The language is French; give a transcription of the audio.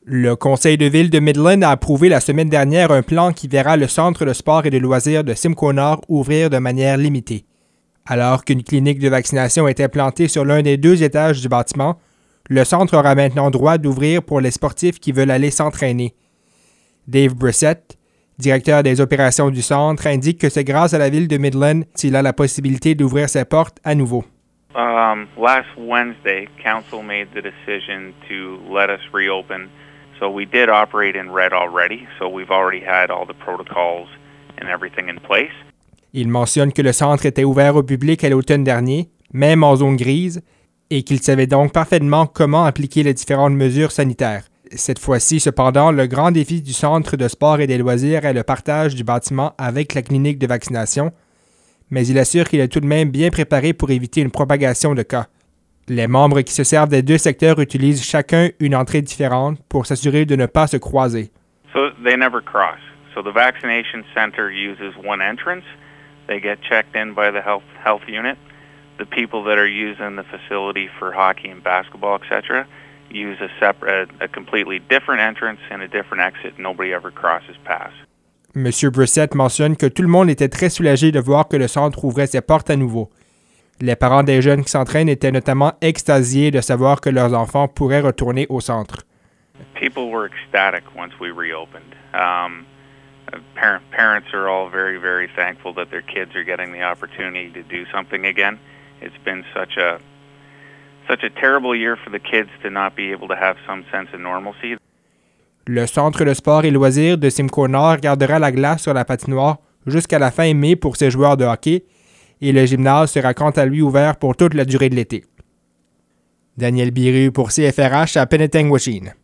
Le conseil de ville de Midland a approuvé la semaine dernière un plan qui verra le centre de sport et de loisirs de Simcoe Nord ouvrir de manière limitée. Alors qu'une clinique de vaccination est implantée sur l'un des 2 étages du bâtiment, le centre aura maintenant droit d'ouvrir pour les sportifs qui veulent aller s'entraîner. Dave Brissett, directeur des opérations du centre, indique que c'est grâce à la ville de Midland qu'il a la possibilité d'ouvrir ses portes à nouveau. Last Wednesday, council made the decision to let us reopen. So we did operate in red already, so we've already had all the protocols and everything in place. Il mentionne que le centre était ouvert au public à l'automne dernier, même en zone grise, et qu'il savait donc parfaitement comment appliquer les différentes mesures sanitaires. Cette fois-ci, cependant, le grand défi du centre de sport et des loisirs est le partage du bâtiment avec la clinique de vaccination, mais il assure qu'il est tout de même bien préparé pour éviter une propagation de cas. Les membres qui se servent des 2 secteurs utilisent chacun une entrée différente pour s'assurer de ne pas se croiser. So they never cross. So the vaccination center uses one entrance. They get checked in by the health unit. The people that are using the facility for hockey and basketball, etc., use a completely different entrance and a different exit. Nobody ever crosses past. M. Brissett mentionne que tout le monde était très soulagé de voir que le centre ouvrait ses portes à nouveau. Les parents des jeunes qui s'entraînent étaient notamment extasiés de savoir que leurs enfants pourraient retourner au centre. People were ecstatic once we reopened. Parents are all very, very thankful that their kids are getting the opportunity to do something again. It's been such a terrible year for the kids to not be able to have some sense of normalcy. Le centre de sport et loisirs de Simcoe Nord gardera la glace sur la patinoire jusqu'à la fin mai pour ses joueurs de hockey et le gymnase sera quant à lui ouvert pour toute la durée de l'été. Daniel Biru pour CFRH à Penetanguishene.